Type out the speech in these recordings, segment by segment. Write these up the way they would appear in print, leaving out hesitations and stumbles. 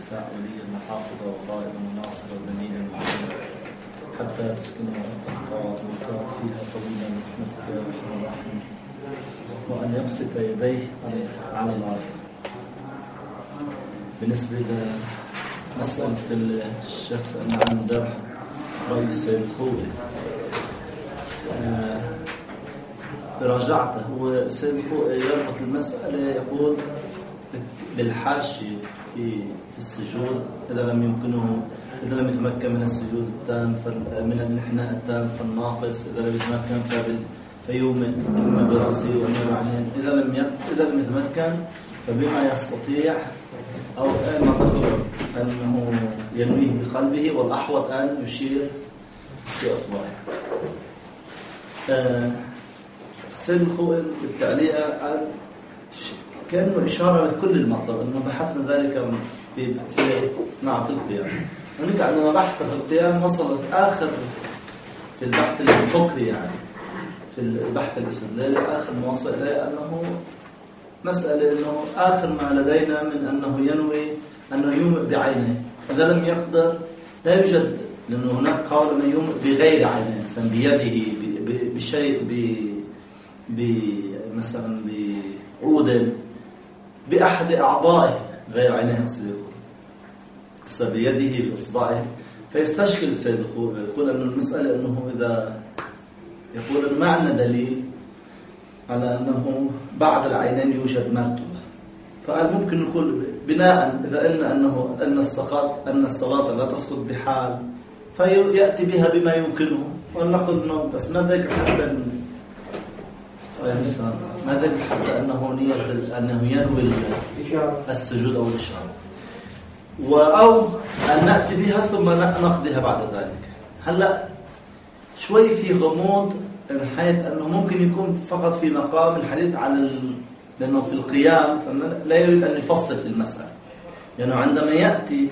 النساء وليا محافظة وقائدا وناصرا ودليلا حتى تسكنوا الطاعات ويرتاح فيها طويلا رحمتك يا ارحم الراحمين، وأن يبسط يديه على الأرض. بالنسبة لمسألة الشيخ سألنا عن ذبح رأي السيد الخوئي، راجعته. هو السيد الخوئي يربط المسألة، يقول بالحاشية في السجود إذا لم يتمكن من السجود التام من الانحناء التام فالناقص، إذا لم يتمكن فيومئ إما برأسه وإما بعينين، إذا لم يتمكن فبما يستطيع، أو ما تقول أنه ينويه بقلبه، والأحوط أن يشير في أصبعه. السيد الخوئي بالتعليق كأنه إشارة لكل المطلب، أنه بحثنا ذلك في القيام. هناك عندما بحث في القيام وصلت آخر في البحث الفقهي، يعني في البحث الاستدلالي آخر ما وصل إليه أنه مسألة أنه آخر ما لدينا من أنه ينوي أنه يومئ بعينه، إذا لم يقدر لا يوجد، لأنه هناك قول من يومئ بغير عينه، بيده بشيء مثلا بعود بأحد أعضائه غير عينه يقصد بيده بإصبعه، فيستشكل السيد الخوئي يقول أن المسألة أنه إذا يقول أن ما عندنا دليل على أنه بعد العينين يوجد مرتبة، فقال ممكن نقول بناء إذا قلنا أن الصلاة لا تسقط بحال فيأتي بها بما يمكنه، ونقول أنه بس ما ذلك حتى أنه نية أنه ينوي السجود أو الإشارة، أو أن نأتي بها ثم نقضيها بعد ذلك. هلأ شوي في غموض من حيث أنه ممكن يكون فقط في مقام الحديث عن لأنه في القيام لا يريد أن يفصل في المسألة، لأنه عندما يأتي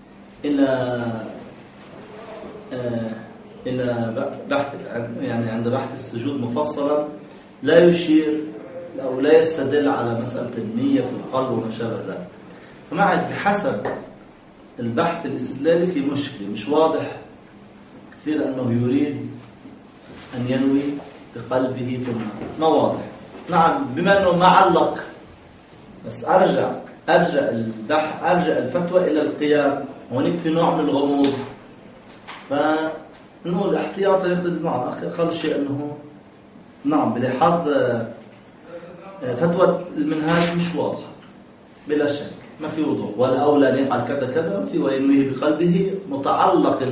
إلى بحث، يعني عند بحث السجود مفصلا لا يشير أو لا يستدل على مسألة النية في القلب وما شابه ذلك. فمع بحسب البحث الاستدلالي في مشكلة مش واضح كثير أنه يريد أن ينوي بقلبه ثم ما واضح. نعم، بما أنه ما علق، بس أرجع الفتوى إلى القيام، هونيك في نوع من الغموض، فنقول احتياطا يخدم معه أقل شيء أنه نعم بلاحظ فتوى المنهاج مش واضحة بلا شك، ما في وضوح، ولا أولى أن يفعل كذا كذا في وينويه بقلبه متعلق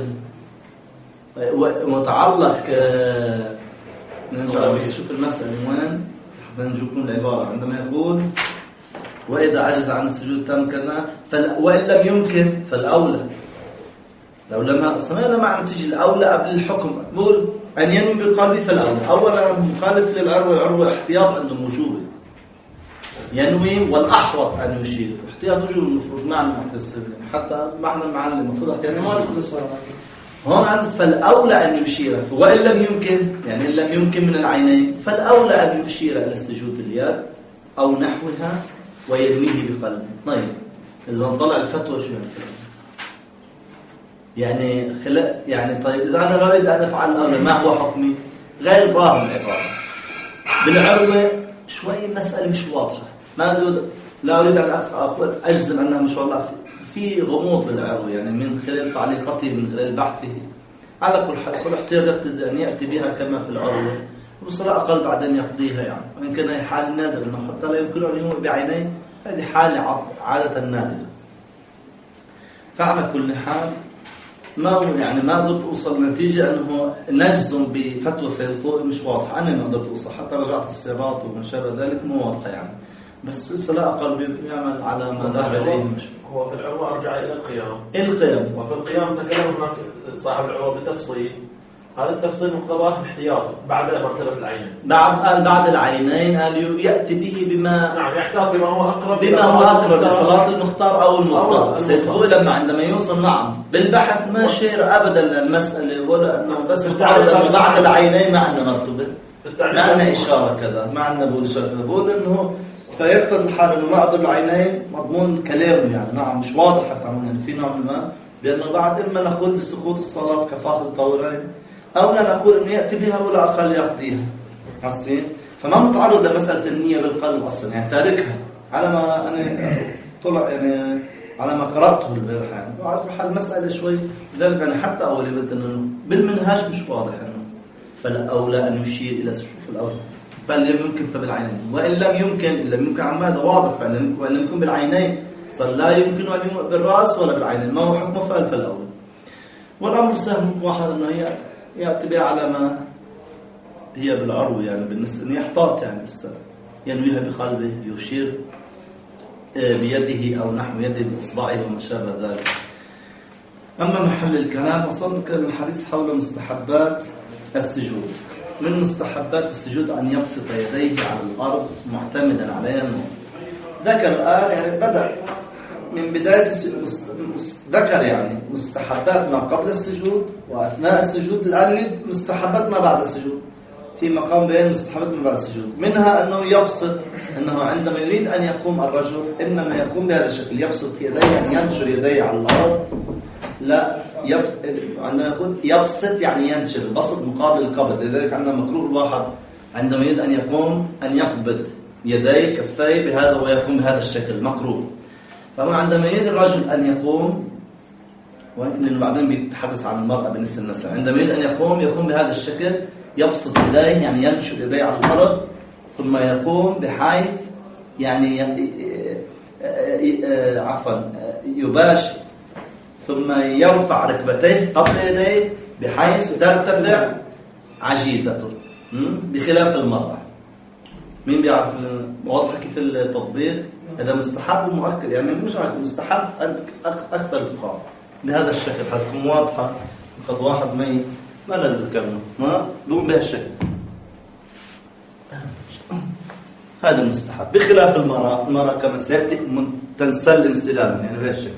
نرجع بس شوف المسألة وين حتى نجيبكم العبارة عندما يقول وإذا عجز عن السجود تام كذا وإن لم يمكن فالأولى، لو لما سمعنا معنى تيجي الأولى قبل الحكم، بقول أن ينوي بالقلب فالأولى، أولا مخالف للعروة احتياط عنده موجود ينوي، والأحوط أن يشير احتياط وجوب المفروض معنى محتسب، حتى معنى المعلم المفروض احتياط ما يثبت الصلاة هون، فالأولى أن يشير، وإن لم يمكن يعني إن لم يمكن من العينين فالأولى أن يشير إلى السجود اليد أو نحوها وينويه بقلبه. طيب إذا نطلع الفتوى شو يعني طيب إذا أنا لا أريد أن أفعل الأولى ما هو حكمي؟ غير ظاهر العبارة بالعروة شوي مسألة مش واضحة، لا أريد أن أجزم أنها مش واضحة، في غموض بالعروة، يعني من خلال تعليقاته من خلال بحثه على كل حال صلاح يقتضي أن يأتي بها كما في العروة، وصلاة أقل بعدين يقضيها، يعني وإن كان هي حال نادر أنه حتى لا يمكن أن يمر بعينين، هذه حالة عادة نادرة. فعلى كل حال ما قدرت أوصل نتيجة أنه نجزم بفتوى السيد الخوئي مش واضحة، أنا ما قدرت أوصل، حتى رجعت الصيغات وما شابه ذلك مو واضحة يعني، بس الصلاة أقل يعمل على ما ذهب إليه. هو في العروة أرجع إلى القيام، وفي القيام تكلم هناك صاحب العروة بتفصيل، هذا التفصيل مقتضاه احتياط بعد مرتبة العينين، بعد العينين قال يأتي به بما نعم يحتاط بما هو أقرب لصلاة المختار أو المضطر. السيد الخوئي لما عندما يوصل نعم بالبحث ما شير أبدا للمسألة، ولا أنه بس متعرض أنه بعد العينين ما عندنا مرتبة، ما عندنا إشارة كذا، ما عندنا بقول إشارة كذا، بقول أنه فيقتضي الحال انه ما ادل عينين مضمون كلامه يعني نعم مش واضح حتى يعني في نوع من ما، لانه بعد اما نقول بسقوط الصلاه كفاءه الطهورين او لا نقول انه ياتي بها ولا اقل يقضيها. عرفتي؟ فما متعرض لمساله النيه بالقلب اصلا، يعني تاركها على ما انا طلع يعني على ما قراته البارحه يعني. وعلى حال مساله شوي لذلك يعني حتى اول قلت انه بالمنهاج مش واضح انه فالاولى ان يشير الى الشوف الاول، فإن لم يمكن فبالعينين، وإن لم يمكن عما هذا واضح فإن وإن لم يكن بالعينين صار لا يمكن أن يكون بالرأس ولا بالعينين، ما هو حكمه فألف الأول. والأمر سهل ممكن واحد أنه هي يأتي بها على ما هي بالعرو يعني بالنسبة أن يحتاط يعني ينويها بقلبه يشير بيده أو نحو يده بإصبعه وما شابه ذلك. أما محل الكلام وصلنا كان الحديث حول مستحبات السجود. من مستحبات السجود أن يبسط يديه على الأرض معتمدا عليها النوم. ذكر الآن يعني بدأ من بداية ذكر يعني مستحبات ما قبل السجود وأثناء السجود، الآن يريد مستحبات ما بعد السجود في مقام بيان مستحبات ما بعد السجود. منها أنه يبسط، أنه عندما يريد أن يقوم الرجل إنما يقوم بهذا الشكل، يبسط يديه يعني ينشر يديه على الأرض. لا عندما يقول يبسط يعني ينشر، البسط مقابل القبض، لذلك عندنا مكروه الواحد عندما يريد أن يقوم أن يقبض يديه كفيه بهذا ويقوم بهذا الشكل مكروه. فما عندما يريد الرجل أن يقوم، وإنه بعدين بيتحدث عن المرأة بالنسبة للنساء، عندما يريد أن يقوم بهذا الشكل، يبسط يديه يعني ينشر يديه على الأرض ثم يقوم بحيث يعني يباشر ثم يرفع ركبتيه قبل يديه بحيث ترتفع عجيزته بخلاف المرأة. مين بيعرف واضحة كيف التطبيق؟ هذا مستحب ومؤكد يعني مش مستحب أكثر الفقهاء بهذا الشكل حتكون واضحة. قد واحد ما لا الكلمة ما لون بها الشكل هذا المستحب بخلاف المرأة كما سيأتي تنسل انسلالا يعني بها الشكل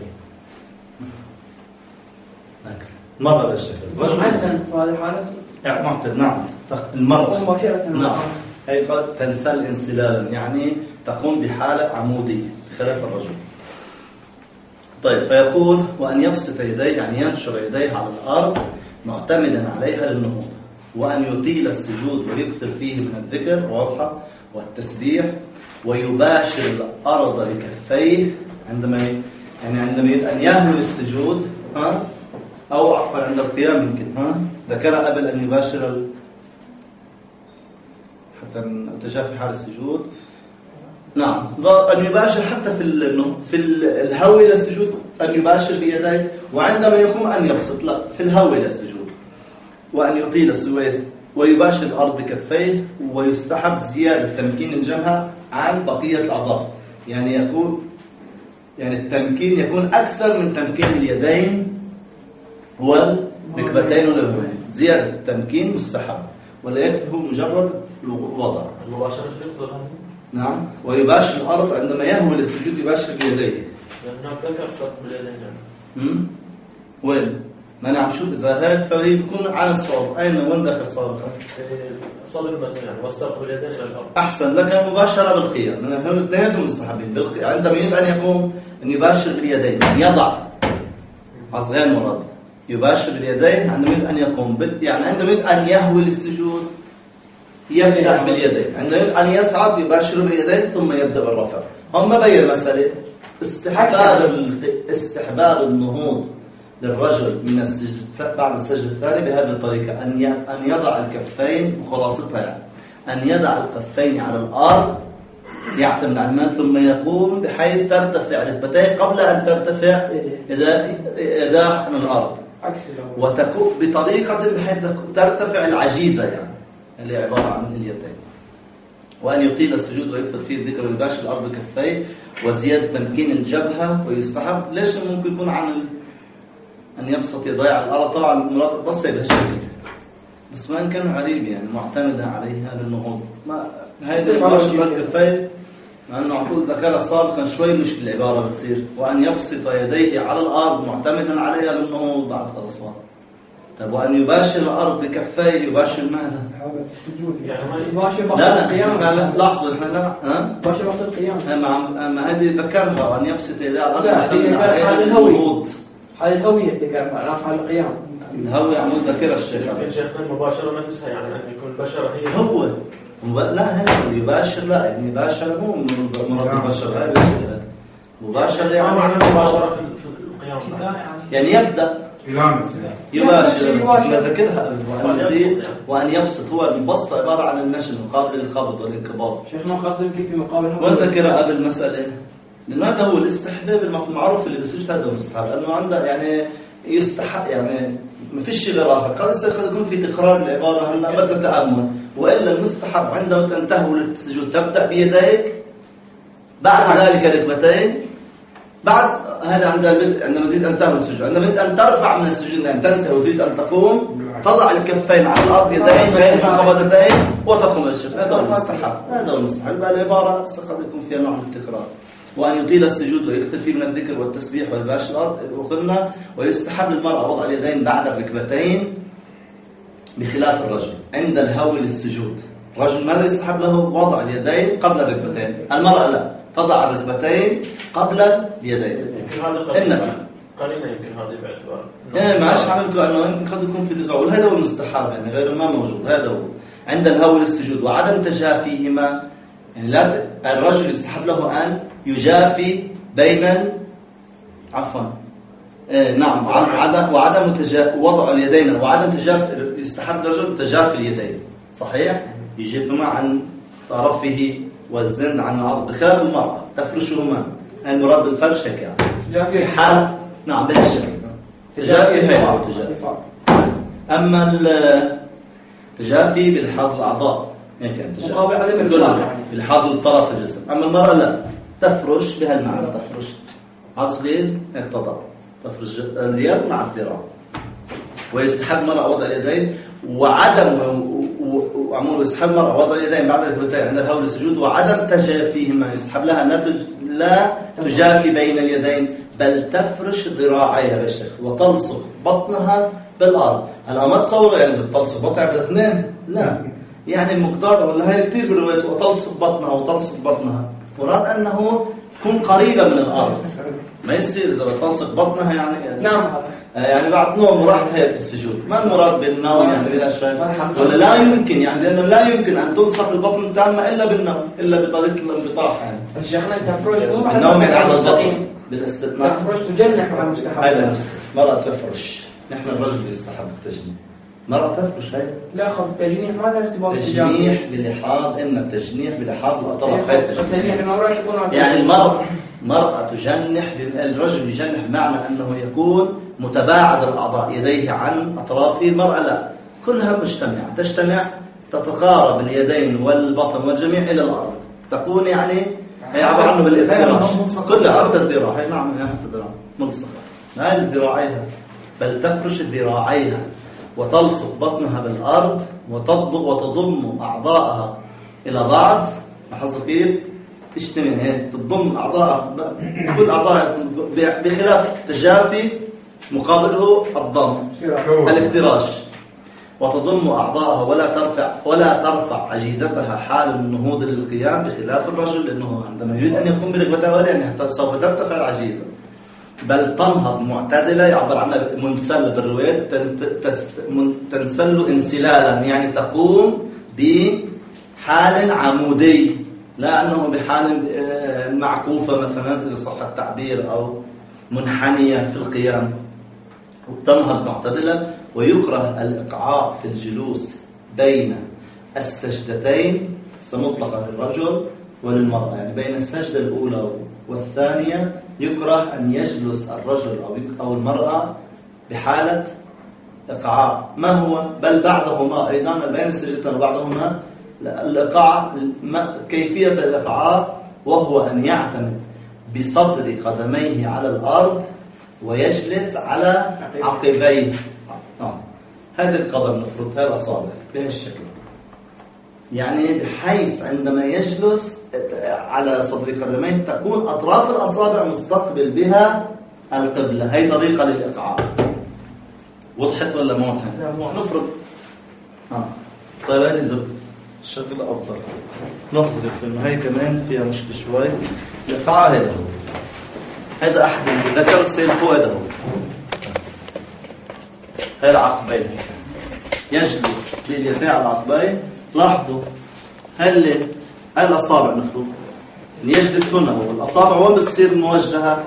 المرأة بها الشكل معتدل في هذه الحالة يعني معتدل نعم المرأة مباشرة نعم هي قد تنسل انسلالا يعني تقوم بحالة عمودية بخلاف الرجل. طيب فيقول وأن يبسط يديه يعني ينشر يديه على الأرض معتمدا عليها للنهوض، وأن يطيل السجود ويكثر فيه من الذكر واضحة والتسبيح، ويباشر الأرض بكفيه عندما يريد أن يهمل السجود أو عفوا عند القيام يمكن ذكر قبل أن يباشر حتى نتجافى حال السجود. نعم أن يباشر حتى في الهو إلى السجود أن يباشر بيديه، وعندما يقوم أن يبسط لا في الهو إلى السجود، وأن يطيل السويس ويباشر الأرض بكفيه. ويستحب زيادة تمكين الجبهة عن بقية الأعضاء، يعني التمكين يكون أكثر من تمكين اليدين والركبتين والأذنين. زيادة التمكين مستحب ولا يكفي مجرد الوضع. المباشرة مش بيقصد نعم ويباشر الأرض عندما يهوي للسجود يباشر بيديه. هناك ذكر صد باليدين يعني. وين؟ ما أنا عم شوف إذا هيك فهي بيكون على الصوب. وين دخل صوبك؟ صوب المسجد يعني والساق باليدين إلى الأرض. أحسن لك مباشرة بالقيام، لأن هم اثنينهم مستحبين. عندما يريد أن يقوم أن يباشر باليدين يضع غير مراد يباشر باليدين عندما يريد أن يقوم يعني عندما يريد أن يهوي للسجود يبدأ باليدين، عندما يريد أن يصعد يباشر باليدين ثم يبدأ بالرفع. هم بين مسألة استحباب النهوض للرجل من السجد بعد السجد الثاني بهذه الطريقة، أن يضع الكفين وخلاصتها يعني أن يضع الكفين على الأرض يعتمد على الماء ثم يقوم بحيث ترتفع ركبتيه قبل أن ترتفع يداه عن الأرض، وتكون بطريقة بحيث ترتفع العجيزة يعني اللي عبارة عن اليدين. وأن يطيل السجود ويكثر فيه الذكر ويباشر الأرض بكفيه، وزيادة تمكين الجبهة. ويستحب ليش ممكن يكون عن أن يبسط يديه على الأرض؟ طبعا المراد بس بهالشكل بس ما إن كان غريب يعني معتمدا عليها للنهوض. ما هيدا يباشر الكفيه لأنه عقول ذكر سابقا شوي مشكلة العبارة بتصير. وأن يبسط يديه على الأرض معتمدا عليها للنهوض بعد الأصوات طب وأن يباشر الأرض بكفيه يباشر ماذا؟ يعني ما يباشر وقت لا القيام. لا لاحظوا إحنا لا يباشر وقت القيام. ما هذه ذكرها وأن يبسط إلى الأرض. لا هذه حال الهوية. حال الهوية ذكرها لا حال القيام. الهوية عمود ذكرها الشيخ. لكن شيخنا المباشرة نفسها يعني أن يكون البشر هي هو لا هنا يباشر لا يعني يباشر مو مرض مباشر مباشر يعني معنى المباشرة في القيام يعني يبدأ يباشر ما ذكرها وأن يبسط. هو البسط عبارة عن النشر مقابل الخبط والانقباض. شيخنا خاصة كيف في مقابل هو وذكرها قبل مسألة لأنه هذا هو الاستحباب المعروف اللي بيصير هذا هو المستحب لأنه عنده يعني يستحق يعني ما فيش شيء غير آخر. قد يكون في تكرار العبارة هلا بدها تأمل وإلا المستحب عندما تنتهي للسجود تبدأ بيديك بعد ذلك ركبتين بعد هذا عندما تريد أن تنتهي السجود عندما تريد أن ترفع من السجود أن تنتهي وتريد أن تقوم تضع الكفين على الأرض يدين بين القبضتين وتقوم السجود. هذا هو المستحب. هذا هو المستحب. العبارة قد يكون فيها نوع من التكرار وأن يطيل السجود ويكثر فيه من الذكر والتسبيح والباشر الأرض وقلنا. ويستحب للمرأة وضع اليدين بعد الركبتين بخلاف الرجل عند الهوي للسجود. الرجل ماذا يستحب له؟ وضع اليدين قبل الركبتين. المرأة لا تضع الركبتين قبل اليدين. يمكن هذا قليلا يمكن هذا باعتبار ما عادش عملكم أنه يمكن قد يكون في تقول. هذا هو المستحب يعني غير ما موجود. هذا هو عند الهوي للسجود وعدم تجافيهما. يعني لا الرجل يستحب له أن يجافي بين نعم وعدم وضع اليدين وعدم تجافي. يستحب الرجل تجافي اليدين صحيح يجفهما عن طرفه والزند عن العرض بخلاف المرأة تفرشهما. المراد بالفرش يعني في حال نعم بالشكل تجافي هي تجافي. أما التجافي بالحاض الأعضاء مقابل عدم الإلصاق بالحاض الطرف الجسم. أما المرأة لا تفرش بهالمعنى تفرش عصبين اقتضى تفرش اليد مع الذراع. ويستحب المرأة وضع اليدين وعدم وعمول يستحب المرأة وضع اليدين بعد الركبتين عند الهوي للسجود وعدم تجافيهما. يستحب لها لا تجافي بين اليدين بل تفرش ذراعيها بالشيخ وتلصق بطنها بالأرض. هلا ما تصور يعني تلصق بطنها بالاثنين لا يعني مقدار ولا هي كثير بالروايات وتلصق بطنها مراد أنه تكون قريبة من الأرض. ما يصير إذا بتلصق بطنها يعني نعم يعني بعد نوم وراحت هيئة السجود. ما المراد بالنوم يعني بلا شيء ولا لا يمكن يعني لأنه لا يمكن أن تلصق البطن التامة إلا بالنوم إلا بطريقة الانبطاح يعني. شيخنا تفرش مو النوم يعني على البطن بالاستثناء. تفرش تجنح على المستحب. هذا المستحب. مرأة تفرش. نحن الرجل يستحب التجنيح. مرأة تفرش هاي. لا خب التجنيح ما له ارتباط تجنيح بلحاظ إن التجنيح بلحاظ الأطراف هاي تجنيح المرأة تكون يعني مرأة تجنح الرجل يجنح بمعنى أنه يكون متباعد الأعضاء يديه عن أطرافه. المرأة لا كلها مجتمعة تجتمع تتقارب اليدين والبطن والجميع إلى الأرض تكون يعني هي عبارة عنه بالافتراش كل عرض الذراع. هي نعم هي الذراع ملصقة هاي الذراعيها بل تفرش ذراعيها وتلصق بطنها بالأرض وتضم أعضاءها إلى بعض. لاحظوا كيف تجتمع هيك تضم أعضاءها كل أعضاء بخلاف التجافي مقابله الضم الافتراش. وتضم أعضاءها ولا ترفع عجيزتها حال النهوض للقيام بخلاف الرجل لأنه عندما يريد أن يقوم بركبته يعني حتى سوف ترتفع العجيزة بل تنهض معتدلة. يعبر عنها منسلة بالروايات تنسل انسلالا يعني تقوم بحال عمودي لا أنه بحال معكوفة مثلا إذا صح التعبير أو منحنية في القيام. تنهض معتدلة. ويكره الإقعاء في الجلوس بين السجدتين مطلقا للرجل وللمرأة يعني بين السجدة الأولى والثانية يكره أن يجلس الرجل أو المرأة بحالة إقعاء. ما هو بل بعدهما أيضا بين السجدتين وبعدهما الإقعاء كيفية الإقعاء وهو أن يعتمد بصدر قدميه على الأرض ويجلس على عقبيه. هذا القدم نفرض هذا الأصابع بهالشكل يعني بحيث عندما يجلس على صدر قدميه تكون أطراف الأصابع مستقبل بها القبلة. هي طريقة للإقعاء. وضحت ولا ما وضحت؟ لا، مو واضح. نفرض طيب هاي إذا الشكل أفضل نحذف إنه هي كمان فيها مشكلة شوي. الإيقاع هذا أحد الذكر السيد فوق هذا هو هاي العقبين يجلس باليدين على العقبين. لاحظوا هاي الأصابع نفرض إن يجلس هنا هو الأصابع وين بتصير موجهة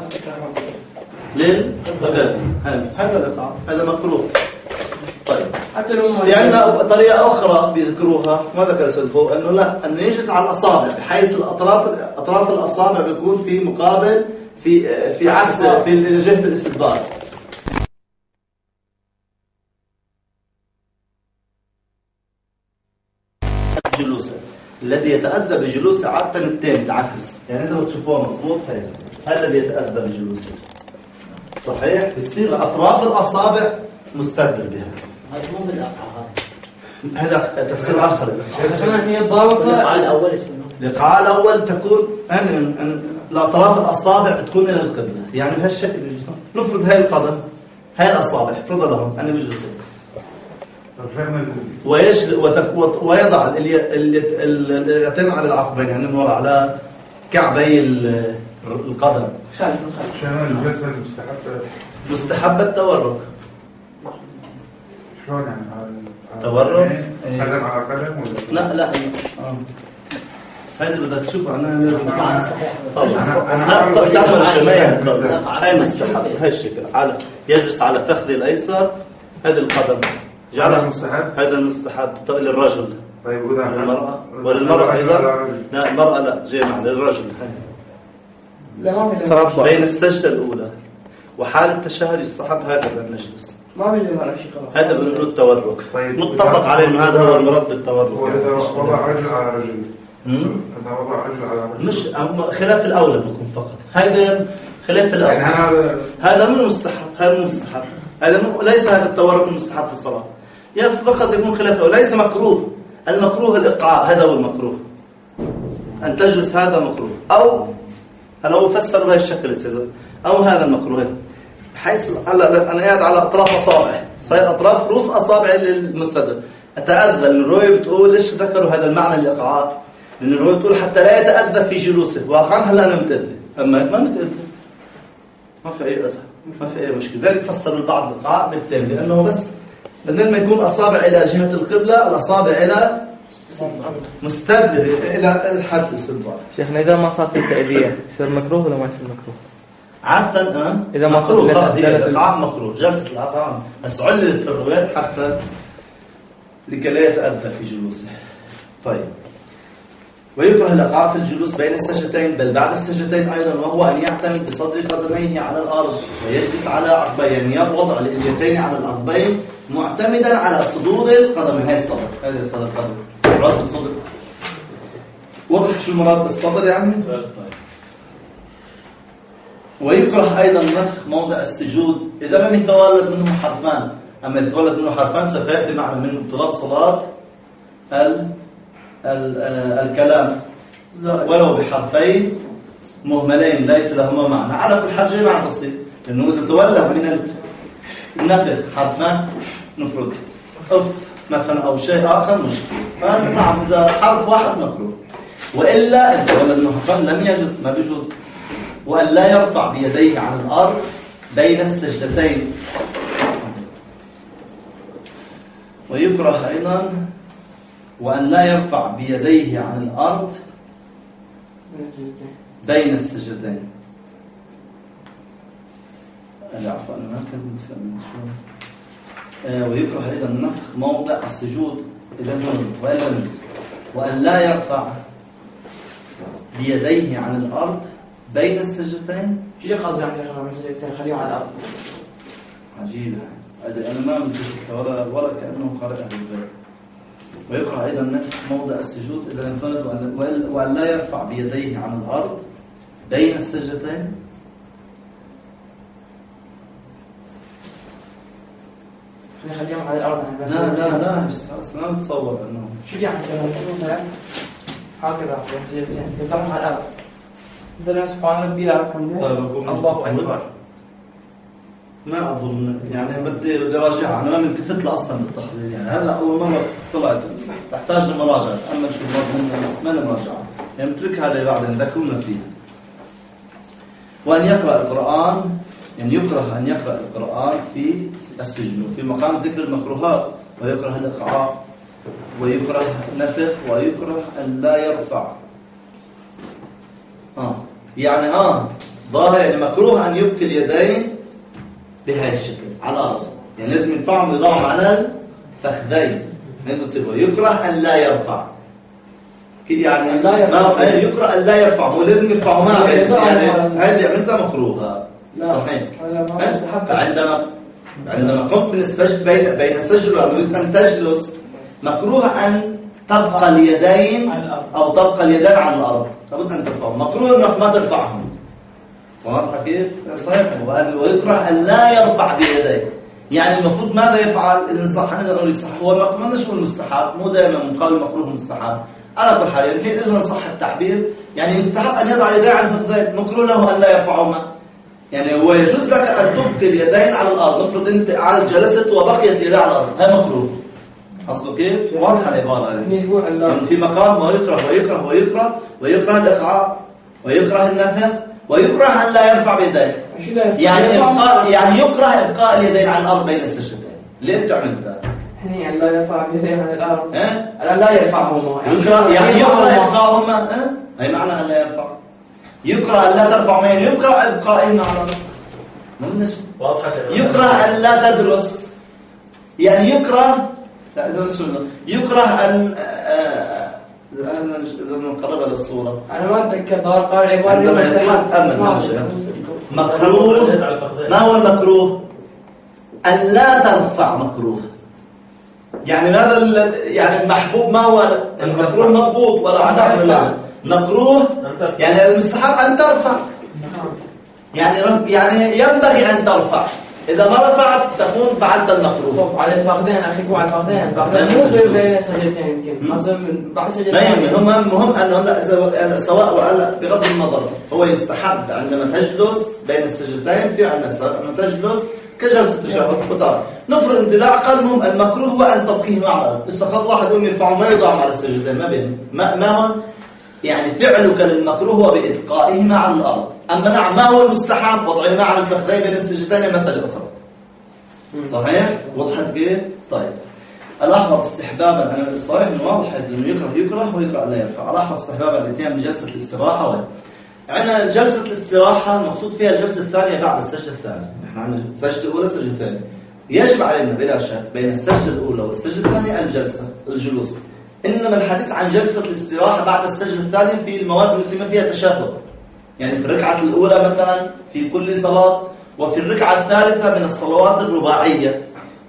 للقدم. هذا الإيقاع هذا مكروه. طيب حتى لو في عندنا طريقة أخرى بيذكروها ما ذكر سيد فوق إنه لا إنه يجلس على الأصابع بحيث أطراف الأصابع بيكون في مقابل في عكس في جهة الاستقبال. جلوسه الذي يتأذى بجلوسه عادة التاني العكس. يعني إذا بتشوفوها مضبوط هذا اللي يتأذى بجلوسه صحيح بتصير أطراف الأصابع مستقبل بها. هذا مو بالإيقاع هذا تفسير آخر. كمان هي الضابطة الإيقاع الأول شنو؟ الإيقاع الأول تكون أن الأطراف الأصابع بتكون إلى القبلة. يعني بهالشكل نفرض هاي القدم هاي الأصابع فرض لهم أنا بجلس ويضع اليدين على العقبين يعني من وراء على كعبي القدم. خالف شلون الجلسة مستحب التورك. شلون يعني تورك قدم على قدم ولا لا هاي اللي بدك تشوفه أنا أنا بس أعمل الشمال هاي مستحب هاي الشكل على يجلس على فخذ الأيسر هذه القدم هذا المستحب. هذا المستحب للرجل. طيب وإذا للمرأة وللمرأة أيضا لا المرأة لا جمع للرجل. لا ما في اللي بين السجدة الأولى وحال التشهد يستحب هكذا النجلس. ما في اللي ما له شيء خلاص. هذا بنقول التورك. طيب متفق عليه إنه هذا هو المراد بالتورك. وإذا وضع رجل على رجل إذا وضع رجل على رجل مش خلاف الأولى بيكون فقط. هذا خلاف الأولى. يعني هذا مو مستحب. هذا مو مستحب. ليس هذا التورك المستحب في الصلاة. فقط يكون خلاف الأولى. ليس مكروه. المكروه الإقعاء هذا هو المكروه. أن تجلس هذا مكروه أو لو فسر بهذا الشكل أو هذا المكروه بحيث أنا قاعد على أطراف أصابع صاير أطراف رؤوس أصابع للمستدر أتأذى. الرواية بتقول ليش ذكروا هذا المعنى الإقعاء؟ لأن الرواية بتقول حتى لا يتأذى في جلوسه. واقعا هلا أنا متأذى أما ما متأذى ما في أي أذى ما في أي مشكلة. ذلك فسر البعض الإقعاء بالتالي لأنه بس بدل ما يكون أصابع إلى جهة القبلة الأصابع إلى مستدبر إلى الحد الاستدبار. شيخنا إذا ما صار في التأذية يصير مكروه ولا ما يصير مكروه؟ عادة إذا ما مكروه صار الإقعاء مكروه. جلسة الإقعاء بس عللت في الروايات حتى لكي لا يتأذى في جلوسه. طيب ويكره الإقعاء في الجلوس بين السجدتين بل بعد السجدتين أيضا وهو أن يعتمد بصدر قدميه على الأرض ويجلس على عقبيه. يعني وضع اليدين على العقبين معتمدا على صدور القدم. هاي الصدر هذه الصدر القدم مراد بالصدر. وضح شو المراد بالصدر يعني. ويكره أيضا نفخ موضع السجود إذا لم يتولد منه حرفان. أما يتولد منه حرفان سوف يأتي معنا من بطلات صلاة الكلام ولو بحرفين مهملين ليس لهما معنى. على كل حال جاي مع تفصيل لأنه إذا تولد من النفخ حرفان نفرض مثلا أو شيء آخر مشكلة. فنعم إذا حرف واحد مكروه وإلا إن تولد منه حرفان لم يجوز ما بيجوز. وأن لا يرفع بيديه عن الأرض بين السجدتين. ويكره أيضا وأن لا يرفع بيديه عن الأرض بين السجدتين. عفوا أنا ما كنت متفهم شو. ويكره أيضا نفخ موضع السجود إذا جنب وأن لا يرفع بيديه عن الأرض بين السجدتين. في قصد يعني يخلون السجدتين خليهم على الأرض. عجيبة. أنا ما متفق ولا كأنه قارئ أهل البيت. ويكره أيضا نفخ موضع السجود إذا انفرد وأن لا يرفع بيديه عن الأرض بين السجدتين. خليهم على الأرض. لا ما بتصور أنه شو يعني مثلا هكذا سجدتين يطلعهم على الأرض مثلا سبحان ربي العظيم الله أكبر ما أظن يعني بدي راجعها، أنا ما ملتفت له أصلا بالتحضير يعني هلا أول مرة طلعت تحتاج لمراجعة، أما شو ما نراجعها يعني نتركها لبعدين ذكرونا فيها. وأن يقرأ القرآن يعني يكره أن يقرأ القرآن في السجن وفي مقام ذكر المكروهات، ويكره الإقعاء ويكره النفخ ويكره أن لا يرفع يعني ظاهر يعني مكروه أن يبقي اليدين بهذا الشكل على الأرض، يعني لازم ينفعهم يضعهم على الفخذين ما بتصير. ويكره أن لا يرفع يعني يكره أن لا يرفع، هو لازم يرفعه معه يعني هذه أنت مكروه صحيح. عندما قمت من السجد بين السجد والركوع أن تجلس، مكروه أن تبقى اليدين أو تبقى اليدين على الأرض، لابد أن ترفعهم، مكروه أنك ما ترفعهم. صراحة كيف؟ صحيح. ويكره أن لا يرفع بيديه، يعني المفروض ماذا يفعل؟ إذا صح نقول يصح، هو ما نشوف المستحب، مو دائما مقابل مكروه مستحب. على كل حال يعني في إذا صح التعبير يعني يستحب أن يضع اليدين على الفخذين، مكروه له أن لا يرفعهما. يعني هو يجوز لك أن تبقي اليدين على الأرض، نفرض أنت قاعد جلست وبقيت اليدين على الأرض، هذا مكروه. أصله كيف؟ واضحة العبارة يعني في مقام ما ويكره الإقعاء ويكره النفخ ويكره أن لا يرفع بيديه، يعني يكره إبقاء اليدين على الأرض بين السجدتين. ليه بتعمل يعني لا يرفع اليدين عن الأرض لا يرفعهما يعني يكره إبقاءهما أي معنى أن لا يرفع، يكره أن لا ترفع يعني يكره إبقائهما على الأرض، ما بدناش يكره أن لا تدرس، يعني يكره أن إذا نقربها للصورة أنا ما أتذكر قال عبارة مكروه. ما هو المكروه؟ أن لا ترفع مكروه، يعني هذا يعني المحبوب ما هو المكروه مبغوض ولا عدم مكروه، يعني المستحب أن ترفع، يعني ينبغي أن ترفع، إذا ما رفعت تكون فعلت المكروه. على الفخذين أخيك وعلى الفخذين مو بين سجدتين يمكن من بعد سجدتين ما يهمني، المهم أنه لا سواء ولا بغض النظر هو يستحب عندما تجلس بين السجدتين في عندنا أن تجلس كجلسة التشهد وطار. نفرض أنت لا أقل المكروه هو أن تبقيه مع الأرض، بس فقط واحد يقوم يرفعه ما يضع على السجدتين ما بين ما هو يعني فعلك للمكروه هو بإبقائهما على الأرض. أما نعم ما هو المستحب وضعهما على الفخذين بين السجدتين مسألة أخرى. صحيح؟ وضحت كيف؟ طيب الأحوط استحبابا، أنا صحيح إنه واضح إنه يكره ويكره أن لا يرفع. الأحوط استحبابا الاتيان بجلسة الاستراحة. عندنا جلسة الاستراحة المقصود فيها الجلسة الثانية بعد السجدة الثانية. نحن عندنا السجدة الأولى والسجدة الثانية، يجب علينا بلا شك بين السجدة الأولى والسجدة الثانية الجلوس. إنما الحديث عن جلسة الاستراحة بعد السجدة الثانية في المواد التي ما فيها تشهد، يعني في الركعة الأولى مثلا في كل صلاة، وفي الركعة الثالثة من الصلوات الرباعية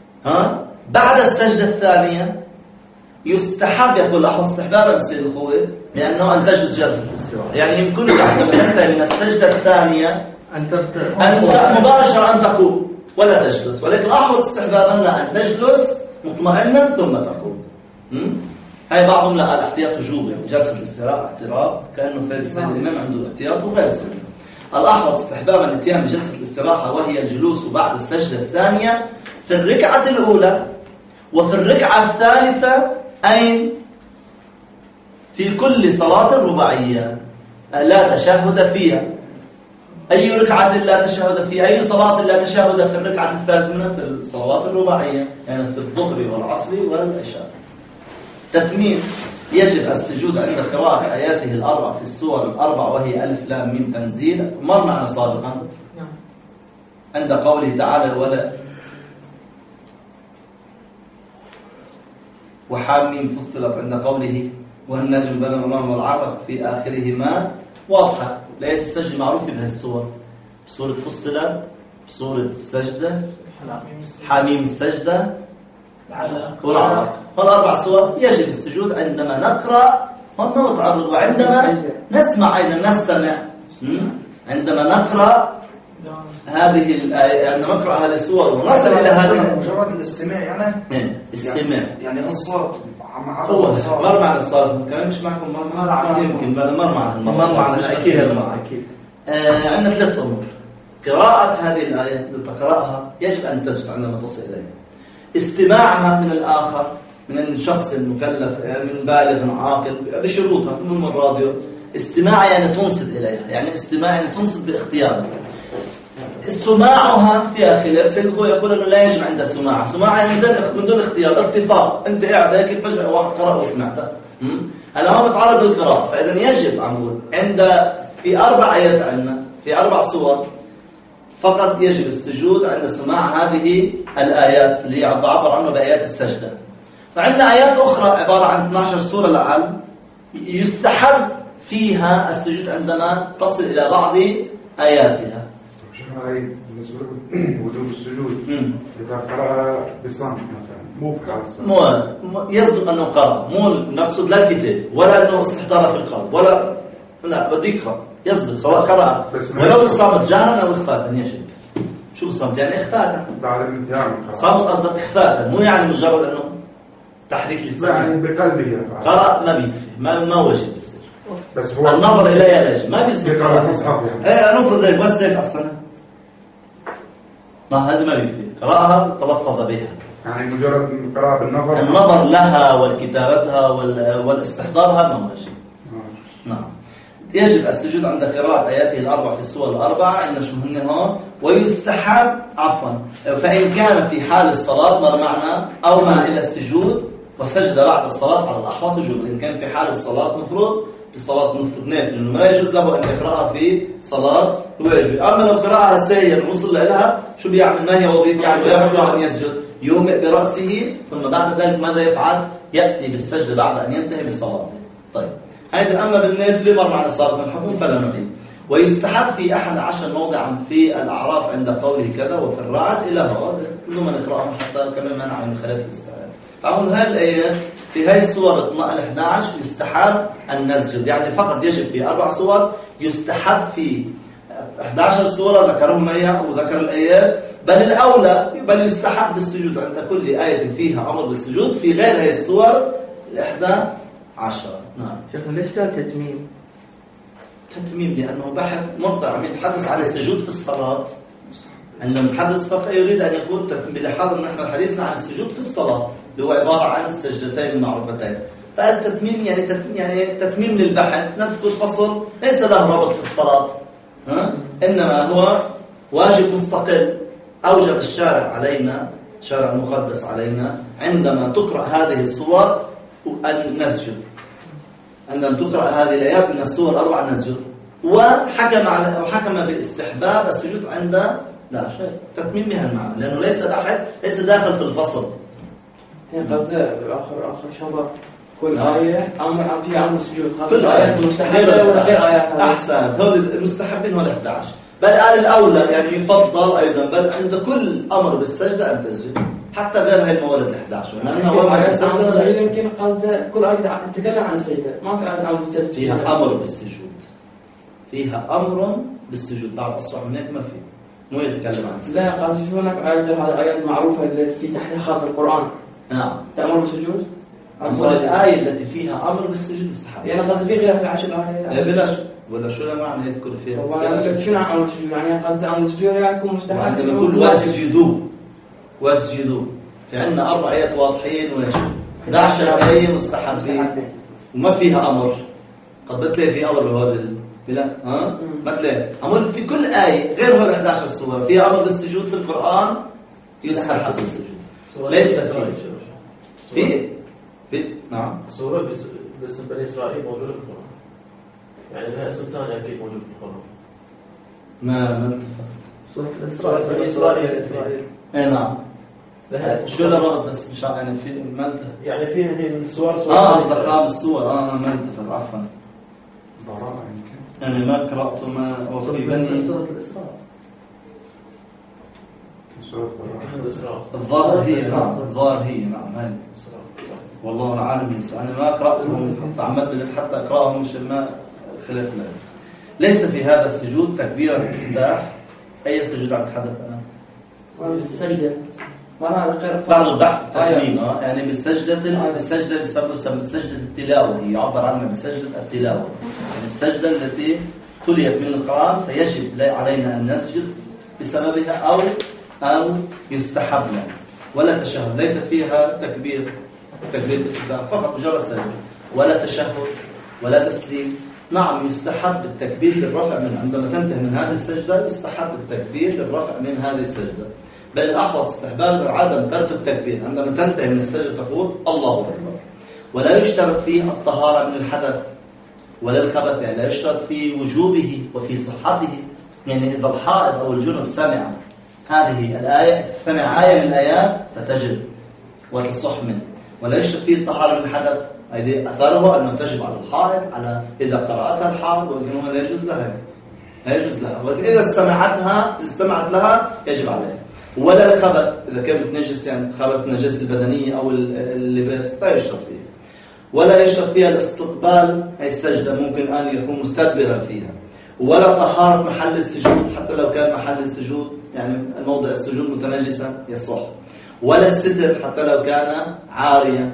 بعد السجدة الثانية يستحب، يقول أحوط استحبابا السيد الخوي لأنه أن تجلس جلسة الاستراحة، يعني يمكنك عندما تنتهي من السجدة الثانية أن مباشرة أن تقوم ولا تجلس، ولكن أحوط استحبابا لا أن تجلس مطمئنا ثم تقوم. هاي بعضهم لا الاحتياط وجوب، يعني جلسة الاستراحة احتراب كأنه فاز سيد الإمام عنده الاحتياط وغير سيد الإمام. الأحوط استحبابا الاتيان بجلسة الاستراحة وهي الجلوس بعد السجدة الثانية في الركعة الأولى وفي الركعة الثالثة، أي في كل صلاة رباعية لا تشهد فيها. أي ركعة لا تشهد فيها، أي صلاة لا تشهد في الركعة الثالثة منها في الصلوات الرباعية، يعني في الظهر والعصر والعشاء. تتميم: يجب السجود عند قراءة آياته الأربع في السور الأربع وهي ألف لام ميم تنزيل، مر معنا سابقا عند قوله تعالى الولد وحاميم فصلت، عند قوله والنجم بين الرمام والعرق في آخرهما. واضحة الآية السجدة معروفة بهالسور، بسورة فصلت، بسورة السجدة، حاميم السجدة والعرق، والأربع سور. يجب السجود عندما نقرأ وما نتعرض، وعندما نسمع أيضا نستمع. عندما نقرأ هذه الآية، عندما نقرأ هذه السور ونصل إلى هذه مجرد الاستماع يعني استماع يعني انصات هو مر معنا الصلاة كمان مش معكم يمكن مر معنا أكيد. عندنا 3 أمور. قراءة هذه الآية لتقرأها يجب أن تسجد عندما تصل إليها. استماعها من الآخر، من الشخص المكلف، من بالغ عاقل بشروطها، من الراديو. استماع يعني تنصت إليها، يعني استماع يعني تنصت باختيارك. سماعها فيها خلاف. سيد الخوي يقول أنه لا يجب عند السماع. سماع يعني من دون اختيار، اتفاق. أنت قاعد هيك فجأة واحد قرأ وسمعته. هلا هون متعرض للقراءة، فإذا يجب عمود في 4 آيات عندنا، في 4 صور فقط يجب السجود عند سماع هذه الآيات اللي بعبر عنها بآيات السجدة. فعندنا آيات أخرى عبارة عن 12 سورة لعل يستحب فيها السجود عندما تصل إلى بعض آياتها. بالنسبة وجوب السجود إذا قرأ بصمت مثلا مو في حال الصلاة، يصدق أنه قرأ، مو نقصد لا الكتاب ولا أنه استحضار في القلب ولا لا، بده يقرأ يصدق سواء قرأ ولو بالصمت جهرا أو إخفاء. يجب شو الصمت يعني؟ إخفاء بعد الانتهاء من القراءة. صمت قصدك إخفاء، مو يعني مجرد أنه تحريك لسان. يعني بقلبه قرأ ما بيكفي، ما واجب يصير. بس هو النظر إليها لا يجب، ما بيصير قراءة مصحف يعني. إيه نفرض هيك بس هيك أصلا ما هذا ما بيكفي. قراءها تلفظ بها، يعني مجرد قراءة بالنظر. النظر لها والكتابتها والاستحضارها ما واجب. نعم. يجب السجود عند قراءة آياته الأربع في السور الأربعة إن شو هن هون. ويستحب فإن كان في حال الصلاة مر معنا أو مع إلى السجود وسجد بعد الصلاة على الأحوط وجوب. إن كان في حال الصلاة مفروض بالصلاة مفروض نافل، إنه ما يجوز له أن يقرأها في صلاة الواجب. أما لو قرأها سيئا وصل لها شو بيعمل؟ ما هي وظيفة؟ يرجع أن يسجد، يومئ برأسه، ثم بعد ذلك ماذا يفعل؟ يأتي بالسجد بعد أن ينتهي بصلاته. طيب هذا أما بالنافلة مر معنا صلاة الحكم فلا نعيد. ويستحب في 11 موضعا في الأعراف عند قوله كذا وفي الرعد إلى هذا كل من يقرأهم حتى كمان منع من خلاف الاستعانة. فعمل هذه الآيات في هذه السور 11 يستحب أن نسجد، يعني فقط يجب في 4 سور. يستحب في 11 سورة ذكرهم إياه وذكر الآيات، بل الأولى بل يستحب بالسجود عند كل آية فيها أمر بالسجود في غير هذه السور 11. نعم. شيخنا ليش قال تتميم؟ تتميم لأنه بحث مرتع عم يتحدث عن السجود في الصلاة. عندما نتحدث فقط يريد أن يقول بلاحظ أن نحن حديثنا عن السجود في الصلاة اللي هو عبارة عن سجدتين معروفتين. فالتتميم يعني تتميم للبحث، نذكر فصل ليس له رابط في الصلاة، إنما هو واجب مستقل أوجب الشارع علينا، شارع المقدس علينا عندما تقرأ هذه الصور أن نسجد. عندما تقرأ هذه الآيات من السور الأربعة نسجد. وحكم باستحباب السجود عند لا شيء تتميمها المعنى، لأنه ليس داخل في الفصل. يعني قصدي آخر شطر كل آية في عمل السجود، كل آيات مستحبة ولا غير آيات؟ أحسن، هول المستحبين هو 11. بل قال الأولى يعني يفضل أيضا بل عند كل أمر بالسجدة أن تسجد حتى غير هاي الموارد 11. لأنه هو السجدة يمكن قصده كل آية تتكلم عن السجدة، ما في آية عن السجدة فيها أمر بالسجود، فيها أمر بالسجود. بعد الصح هناك ما في مو يتكلم عن السجود. لا قصدي شو هناك آيات معروفة اللي في تحتها خاص القرآن نعم تأمر بالسجود. الآية التي فيها أمر بالسجود استحب. يعني قصدي في غير 11 آية بلاش ولا شو معنى يذكر فيها؟ شنو عن أمر بالسجود؟ يعني قصدي أمر بالسجود يكون مستحب. عندما نقول واسجدوا في عندنا 4 آيات واضحين وإيش 11 آية مستحبين وما فيها أمر. قد بتلاقي في أمر بهذا بلا بتلاقي أمر في كل آية غير هذول 11 سورة فيها أمر بالسجود في القرآن يستحب السجود. ليس في نعم سورة باسم بني إسرائيل موجودة في القرآن، يعني لها اسم ثاني أكيد موجود في القرآن. ما التفت سورة بني إسرائيل. اي نعم شو الربط بس مش يعني في ما يعني فيها هذه السور قصدك بالصور ما التفت عفوا براءة يمكن يعني ما قرأت ما وفي بني سورة الإسراء. سورة الإسراء الظاهر هي نعم الظاهر هي نعم هاي والله العالم أنا ما قرأتهم حتى أقرأهم مش ما خلاف له. ليس في هذا السجود تكبيرة الافتتاح. أي سجود عم تحدث أنا؟ السجدة بعد البحث التكميم يعني بالسجدة بسبب سجدة التلاوة، هي يعبر عنها بسجدة التلاوة، يعني السجدة التي تليت من القرآن فيجب علينا أن نسجد بسببها أو يستحب له، ولا تشهد، ليس فيها تكبير الاستسلام، فقط مجرد سجدة، ولا تشهد ولا تسليم. نعم يستحب التكبير للرفع منها، عندما تنتهي من هذه السجدة يستحب التكبير للرفع من هذه السجدة، بل الأحوط استحباب عدم ترك التكبير. عندما تنتهي من السجدة تقول الله أكبر، ولا يشترط فيه الطهارة من الحدث ولا الخبث، يعني لا يشترط في وجوبه وفي صحته. يعني إذا الحائض أو الجنب سمع هذه الآية، سمع آية من الآيات فتجب وتصح منه، ولا يشترط فيه الطهارة من الحدث. هذه أثاره أنه تجب على الحائض على إذا قرأتها الحائض، ولكنه لا يجوز لها، ولكن إذا استمعت لها يجب عليها. ولا الخبث، إذا كان بتنجس يعني خبث النجاسة البدنية أو اللباس لا يشترط فيها. ولا يشترط فيها الاستقبال، أي السجدة ممكن أن يكون مستدبرا فيها. ولا طهارة محل السجود، حتى لو كان محل السجود يعني موضع السجود متنجسا يصح. ولا الستر، حتى لو كان عاريا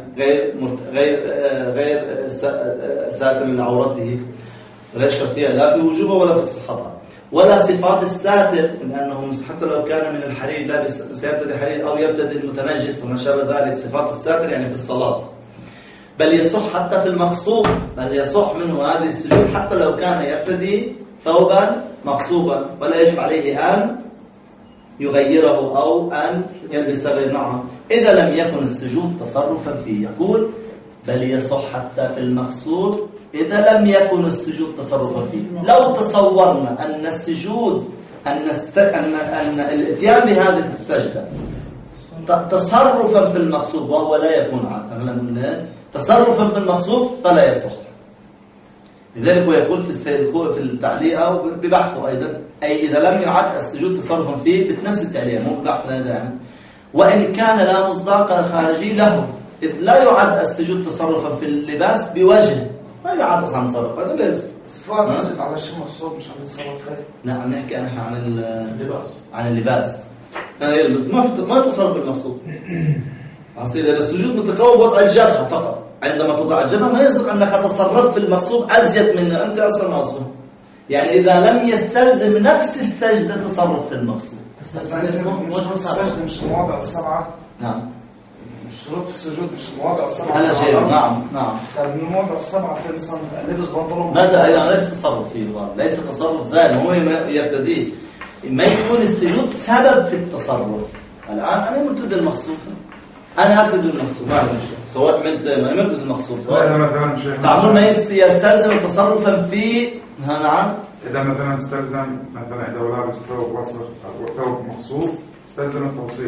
غير ساتر لعورته، لا يشترط فيها لا في وجوبه ولا في صحتها. ولا صفات الساتر، لأنه حتى لو كان من الحرير لابس سيرتدي حرير أو يرتدي المتنجس وما شابه ذلك، صفات الساتر يعني في الصلاة. بل يصح حتى في المغصوب، بل يصح منه هذه السجود حتى لو كان يرتدي ثوبا مغصوبا، ولا يجب عليه أن يغيره أو أن يلبس غير نعم إذا لم يكن السجود تصرفا فيه. يقول بل يصح حتى في المغصوب إذا لم يكن السجود تصرفا فيه. لو تصورنا أن السجود أن الاتيان بهذه السجدة تصرفا في المغصوب وهو لا يكون عادة، تصرفا في المغصوب فلا يصح. لذلك هو يقول في السيد في التعليق أو ببحثه أيضا، أي إذا لم يعد السجود تصرفا فيه بنفس التعليق مو ببحث هذا يعني. وإن كان لا مصداق خارجي له، إذ لا يعد السجود تصرفا في اللباس بوجه، ما يعد أصلا تصرف. هذا لبس صفات نزل على شيء مغصوب مش عم يتصرف فيه. نعم نحكي عن اللباس، عن اللباس. يلبس ما تصرف المغصوب. عصير السجود متقوم بوضع الجبهة فقط. عندما تضع الجبهة ما يصدق أنك تصرفت في المغصوب أزيد من أنت أصلا مغصوب. يعني إذا لم يستلزم نفس السجدة تصرف في المغصوب. السجدة مش مواضع السبعة. نعم. مش شروط السجود مش مواضع السبعة. هذا شيء نعم. طيب من مواضع السبعة في مثلا لبس بنطلون. ماذا أيضا ليس تصرف فيه، ليس تصرف زائد، هو يبتديه ما يكون السجود سبب في التصرف. الآن أنا مرتد المغصوب، أنا أرتد المغصوب ما أعرف سواء ما مرتد المغصوب تعمل ما يستلزم تصرفا فيه. نعم. إذا مثلا استلزم مثلا إذا لابس ثوب وسخ أو ثوب مغصوب استلزم التوصيل.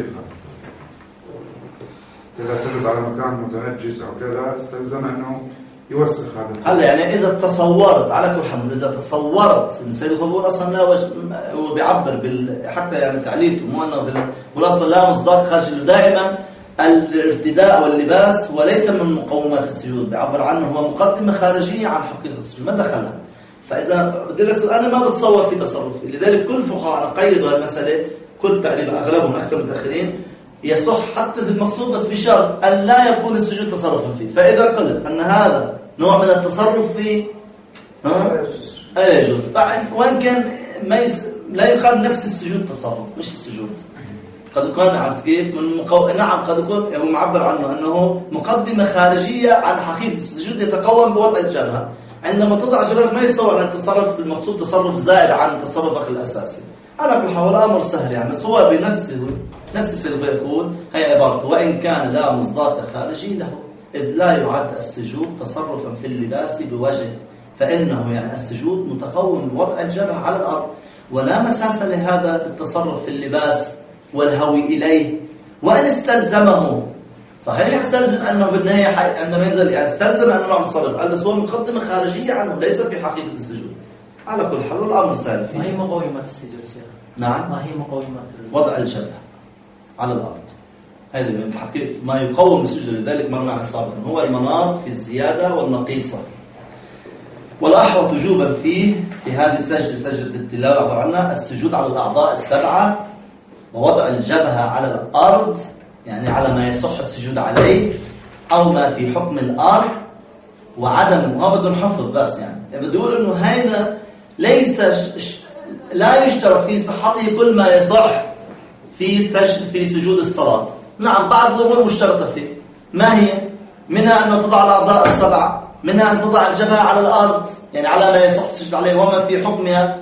إذا سجد على مكان متنجس أو كذا استلزم أنه يوسخ هذا. هلا يعني إذا تصورت على كل حمل، إذا تصورت السيد الخبور أصلا لا هو بيعبر حتى يعني تعليته مو أنه والأصل لا مصداق خارج دائما. الارتداء واللباس وليس من مقومات السجود، بيعبر عنه هو مقدمة خارجية عن حقيقة السجود، ما دخلها. فإذا بدي لك أنا ما بتصور في تصرفي، لذلك كل فقهاء قيدوا المسألة، كل تقريبا أغلبهم أكثر متأخرين يصح حتى في المقصود بس بشرط أن لا يكون السجود تصرفا فيه. فإذا قلت أن هذا نوع من التصرف فيه لا يجوز، وإن كان لا يقال نفس السجود تصرف مش السجود. قد يكون عرفت كيف نعم قد يكون هو معبر عنه أنه مقدمة خارجية عن حقيقة السجود يتقوم بوضع الجبهة. عندما تضع جبهتك ما يتصور أن التصرف في المقصود تصرف زائد عن تصرفك الأساسي. على كل حال أمر سهل يعني، بس هو بنفسه نفس السلفة يقول هي عبارته وإن كان لا مصداق خارجي له، إذ لا يعد السجود تصرفا في اللباس بوجه، فإنه يعني السجود متقوم بوضع الجبهة على الأرض، ولا مساس لهذا بالتصرف في اللباس والهوي إليه. وإن استلزمه صحيح استلزم أنه بالنهاية عندما ينزل يعني استلزم أنه نوع متصرف، بس هو مقدمة خارجية عنه ليس في حقيقة السجود. على كل حال الأمر سهل فيه. ما هي مقومات السجود شيخ؟ نعم. ما هي مقومات وضع الجبهة على الأرض، هذا من حقيقة ما يقوم السجود. لذلك مرنا على السابق هو المناط في الزيادة والنقيصة. والأحوط وجوبا فيه في هذه السجدة سجدة التلاوة عبر عنها السجود على الأعضاء السبعة ووضع الجبهة على الأرض، يعني على ما يصح السجود عليه أو ما في حكم الأرض، وعدم ما بدهم حفظ بس يعني بده يقول إنه هذا ليس لا يشترط في صحته كل ما يصح في سجود الصلاة. نعم بعض الأمور مشترطة فيه. ما هي؟ منها أن تضع الأعضاء السبعة، منها أن تضع الجبهة على الأرض يعني على ما يصح السجود عليه، وما في حكمها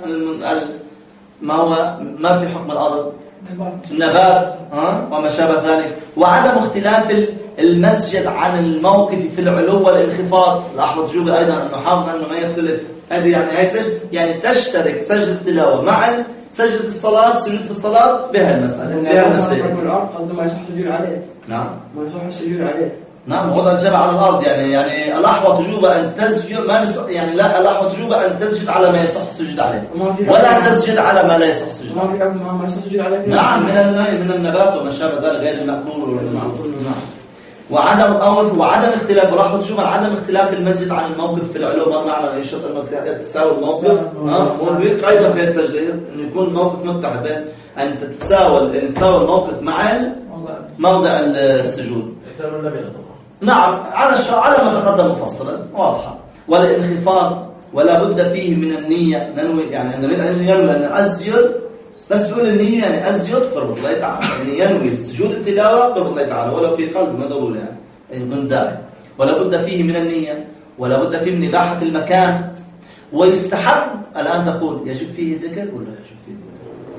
ما في حكم الأرض النبات وما شابه ذلك. وعدم اختلاف المسجد عن الموقف في العلو والانخفاض. الأحوط جوبي أيضا أنه حافظ أنه ما يختلف. هذه يعني تشترك سجدة التلاوة مع سجدة الصلاة، سجود في الصلاة بها المسألة بها المسألة. الأرض قصده ما يصح السجود عليه. نعم ما يصح السجود عليه. نعم وضع الجبهة على الأرض يعني الأحوط جوبة أن تسجد يعني لا الأحوط جوبة أن تسجد على ما يصح السجود عليه ولا تسجد على ما لا يصح السجود. ما في حكم ما يصح السجود عليه. نعم من النبات وما شابه ذلك غير المأكول. نعم. وعدم اختلاف الأحوط جوبة عدم اختلاف المسجد عن الموقف في العلو. ما معنى يشرط أن تساوي الموقف أيضا في السجدة أن يكون الموقف متحد، أن تساوي الموقف مع موضع السجود. نعم على ما تقدم مفصلا واضحة. والانخفاض ولا بد فيه من النية. ننوي يعني أن ينوي أن أسجد، بس تقول النية يعني أسجد قرب الله تعالى، يعني ينوي سجود التلاوة قرب الله تعالى ولو في قلب ما ضروري يعني من داعي. ولا بد فيه من النية ولا بد فيه من إباحة المكان. ويستحب الآن تقول يجب فيه ذكر ولا يجب فيه ذكر؟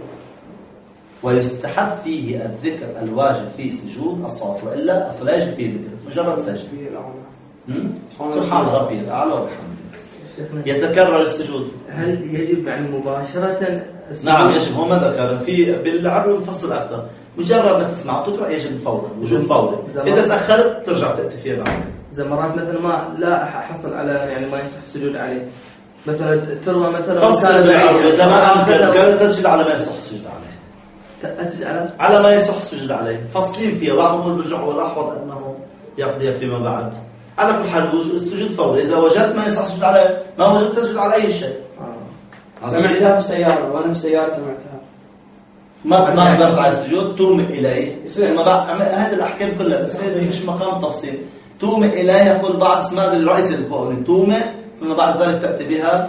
ويستحب فيه الذكر الواجب في سجود الصلاة، وإلا الصلاة يجب فيه ذكر مجرد سجد. سبحان ربي الأعلى وبحمده. يتكرر السجود. هل يجب يعني مباشرة السجود؟ نعم يجب. هو ما ذكر بالعربي مفصل أكثر. مجرد ما تسمع وتطرح يجب فورا وجود فوري. إذا تأخرت ترجع تأتي فيها بعد. إذا مرات مثلا ما لا حصل على يعني ما يصح السجود عليه، مثلا تروى مثلا فصل بالعربي إذا ما أمكن تسجد على ما يصح السجود عليه. على ما يصح السجود عليه فصلين فيها. بعضهم الرجع والأحوط أنه يقضي فيما بعد. على كل حال السجود فوري. إذا وجدت ما يصح السجود عليه ما وجدت تسجد على أي شيء. سمعتها في السيارة وأنا في السيارة سمعتها. ما قدرت على السجود تومئ إليه. هذه الأحكام كلها بس هذا مش مقام تفصيل. تومئ إليه يقول بعض اسماء الرئيس الفوقي تومئ، ثم بعد ذلك تأتي بها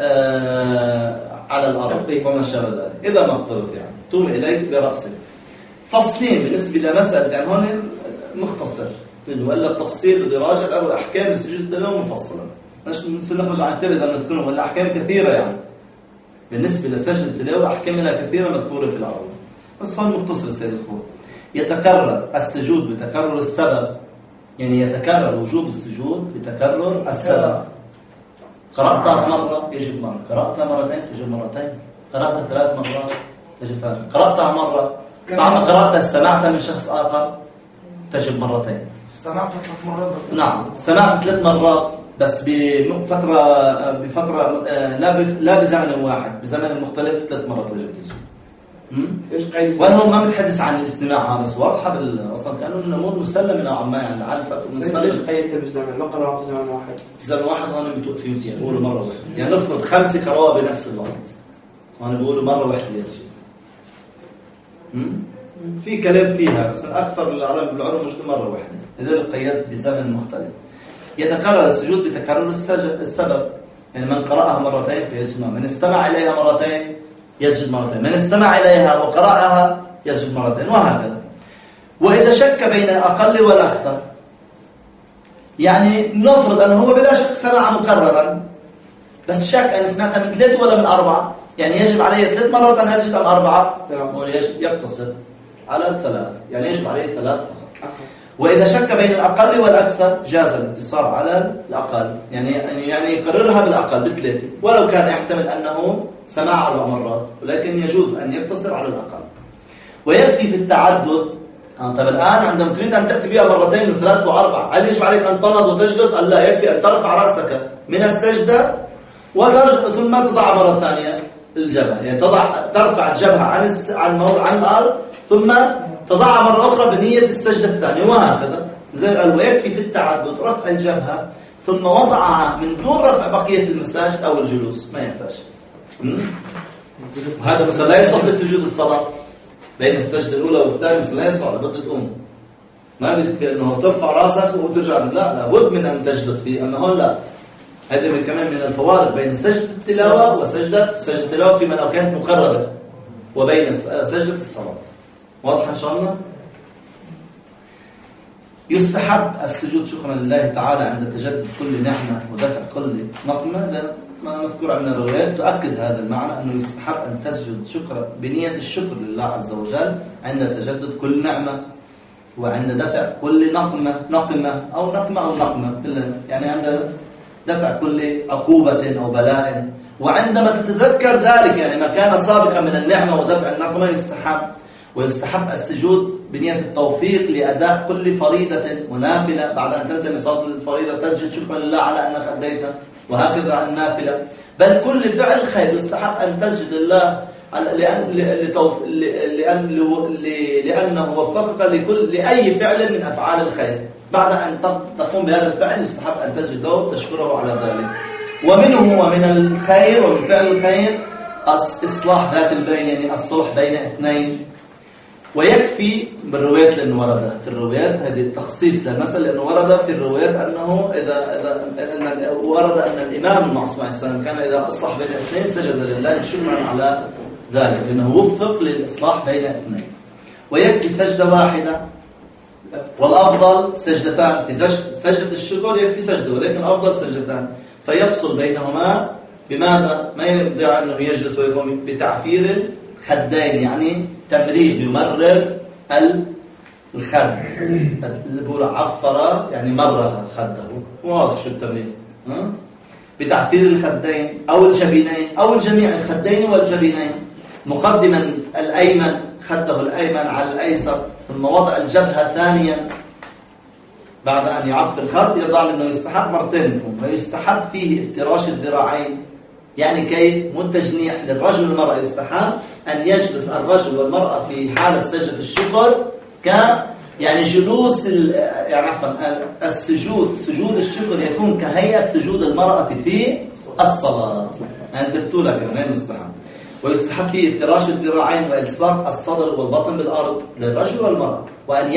على الأرض وما شابه ذلك. إذا ما قدرت يعني تومئ إليه برأسك. فصلين بالنسبة لمسألة يعني هون مختصر ولا التفصيل بده يراجع أو أحكام السجود التلاوة مفصلة. مش نخرج عن التبع إذا نذكرهم ولا أحكام كثيرة يعني بالنسبة لسجد التلاوة أحكامها كثيرة مذكورة في العرب. بس هون مختصر السيد الخوي. يتكرر السجود بتكرر السبب، يعني يتكرر وجوب السجود بتكرر السبب. قرأتها مرة يجب مرة، قرأتها مرتين تجب مرتين، قرأتها 3 مرات تجب 3، قرأتها مرة بعد قرأتها استمعتها من شخص آخر تجب مرتين. استمعت 3 مرات. نعم استمعت 3 مرات بس بفترة لا بزمن واحد، بزمن مختلف 3 مرات وجب السجود. وأنه ما متحدث عن الاستماع بس واضحة أصلا كانوا الأمور مسلمة نوعا ما يعني عرفت ومسلمة. ليش قيدت بالزمن؟ ما قرأوا في زمن واحد. في زمن واحد وأنا بتوقف فيه يعني بقوله مرة واحدة. يعني نفرض 5 قراءة بنفس الوقت وأنا بقوله مرة واحدة يسجد. في كلام فيها بس الأكثر العلم بالعلم مش مرة واحدة. لذلك قيدت بزمن مختلف. يتكرر السجود بتكرر السبب. يعني من قرأها مرتين فيسجد، من استمع إليها مرتين يسجد مرتين، من استمع إليها وقرأها يسجد مرتين، وهكذا. وإذا شك بين الأقل والأكثر، يعني نفرض أنه هو بلا شك سمع مكررا بس شك أن سمعتها من 3 ولا من 4، يعني يجب عليه 3 مرات أن يسجد أم 4؟ يقتصر على 3، يعني يجب عليه 3 فقط. وإذا شك بين الأقل والأكثر جاز الاقتصار على الأقل، يعني يقررها بالأقل ب3 ولو كان يحتمل أنه سمع 4 مرات، ولكن يجوز أن يقتصر على الأقل. ويكفي في التعدد. طيب الآن عندما تريد أن تأتي بها مرتين و3 و4 هل يجب عليك أن تنهض وتجلس؟ أم لا، يكفي أن ترفع رأسك من السجدة ثم تضع مرة ثانية الجبهة، يعني ترفع الجبهة عن الأرض ثم تضعها مرة أخرى بنية السجدة الثانية، وهكذا. لذلك قال ويكفي في التعدد رفع الجبهة ثم وضعها من دون رفع بقية المساجد أو الجلوس، ما يحتاج. هذا مثلا لا يصح بسجود الصلاة بين السجدة الأولى والثانية، مثلا لا يصح، لابد تقوم. ما بيصير أنه ترفع راسك وترجع، لا لابد من أن تجلس فيه. أما هون لا، هذه كمان من الفوارق بين سجدة التلاوة وسجدة التلاوة فيما لو كانت مكررة، وبين سجدة الصلاة. واضح إن شاء الله؟ يستحب السجود شكرا لله تعالى عند تجدد كل نعمة ودفع كل نقمة. ده ما مذكور عن الروايات تؤكد هذا المعنى، أنه يستحب أن تسجد شكرا بنية الشكر لله عز وجل عند تجدد كل نعمة، وعند دفع كل نقمة أو نقمة يعني عند دفع كل عقوبة أو بلاء، وعندما تتذكر ذلك يعني ما كان سابقا من النعمة ودفع النقمة ويستحب السجود بنية التوفيق لأداء كل فريضة ونافلة. بعد أن تنتهي من صلاة الفريضة تسجد شكرا لله على أنك أديتها، وهكذا عن النافلة. بل كل فعل خير يستحب أن تسجد لله لأنه وفقك لأي فعل من أفعال الخير. بعد أن تقوم بهذا الفعل يستحب أن تسجد له وتشكره على ذلك. ومن الخير ومن فعل الخير إصلاح ذات البين، يعني الصلح بين اثنين. ويكفي بالروايات، لأنه ورد في الروايات هذه التخصيص للمسألة، لأنه ورد في الروايات أنه ورد أن الإمام المعصوم عليه السلام كان إذا أصلح بين اثنين سجد لله شكرا على ذلك، لأنه وفق للإصلاح بين اثنين. ويكفي سجدة واحدة، والأفضل سجدتان. في سجدة الشكر يكفي سجدة، ولكن الأفضل سجدتان، فيفصل بينهما بماذا؟ ما يرضى أنه يجلس ويقوم بتعفير الخدين، يعني تمرير، يمرر الخد. اللي بقول عفر يعني مرر خده، واضح شو التمرير؟ بتعفير الخدين أو الجبينين أو الجميع، الخدين والجبينين، مقدما الأيمن، خده الأيمن على الأيسر، ثم وضع الجبهة ثانيا. بعد أن يعفر الخد يضع أنه يستحب مرتين، ويستحب فيه افتراش الذراعين. يعني كيف؟ متجنيح للرجل والمرأة. يستحب أن يجلس الرجل والمرأة في حالة سجدة الشكر يعني جلوس يعني عفوا سجود الشكر يكون كهيئة سجود المرأة في الصلاة. يعني تفتوا لك كمان مستحب. ويستحب فيه افتراش الذراعين وإلصاق الصدر والبطن بالأرض للرجل والمرأة، وأن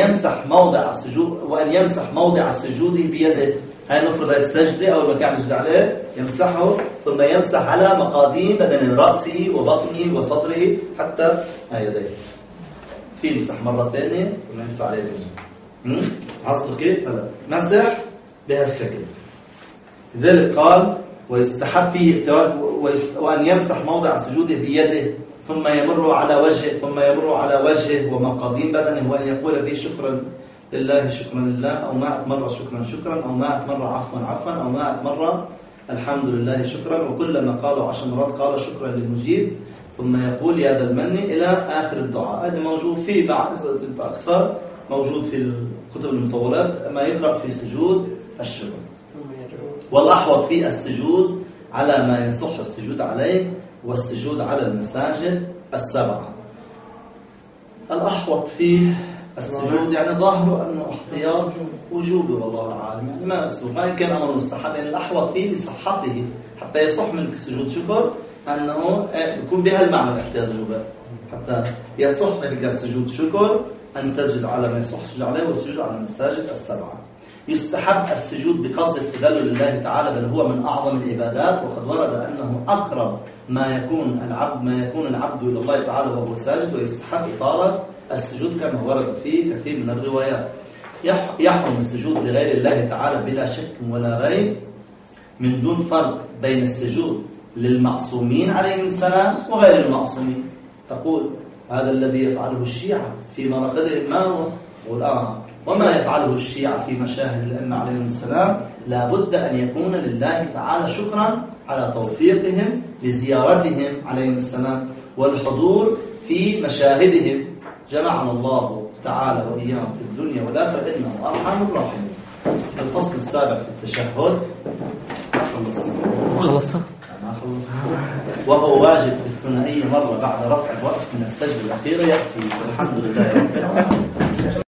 يمسح موضع السجود بيده. هاي نفرض السجدة أو المكان يسجد عليه يمسحه، ثم يمسح على مقاديم بدن رأسه وبطنه وصدره حتى يديه. في مسح مرة ثانية ثم يمسح على يديه. عصر كيف؟ هلا مسح بهالشكل. لذلك قال ويستحب فيه وأن يمسح موضع سجوده بيده، ثم يمر على وجهه ومقاديم بدنه، وأن يقول فيه شكرا لله شكرا لله، أو 100 مرة شكرا، أو 100 مرة عفوا، أو 100 مرة الحمد لله شكرا. وكلما قالوا 10 مرات قال شكرا للمجيب، ثم يقول يا ذا المن إلى آخر الدعاء. هذا موجود في بعض أكثر، موجود في الكتب المطولات ما يقرأ في سجود الشكر. والأحوط في السجود على ما يصح السجود عليه، والسجود على المساجد السبعة. الأحوط فيه السجود يعني ظاهره أنه احتياط وجوبي والله العالم، يعني ما أسوه ما يمكن أمر مستحب، يعني الأحوط فيه بصحته حتى يصح منك سجود شكر أنه يكون بها المعنى الاحتياط الوجوبي، حتى يصح منك السجود شكر أن تسجد على ما يصح السجود عليه، والسجود على المساجد السبعة. يستحب السجود بقصد التذلل لله تعالى، بل هو من أعظم العبادات، وقد ورد أنه أقرب ما يكون العبد إلى الله تعالى وهو ساجد. ويستحب إطالة السجود كما ورد في كثير من الروايات. يحرم السجود لغير الله تعالى بلا شك ولا ريب، من دون فرق بين السجود للمعصومين عليهم السلام وغير المعصومين. تقول هذا الذي يفعله الشيعة في مناقبهم ما هو؟ وما يفعله الشيعة في مشاهد الأئمة عليهم السلام لا بد أن يكون لله تعالى شكرا على توفيقهم لزيارتهم عليهم السلام والحضور في مشاهدهم. جمعنا الله تعالى وإياهم في الدنيا والآخرة إنه أرحم الراحمين. الفصل السابع في التشهد. خلصت؟ وهو واجب في الثنائية مرة بعد رفع الرأس من السجدة الأخيرة يأتي. الحمد لله رب العالمين.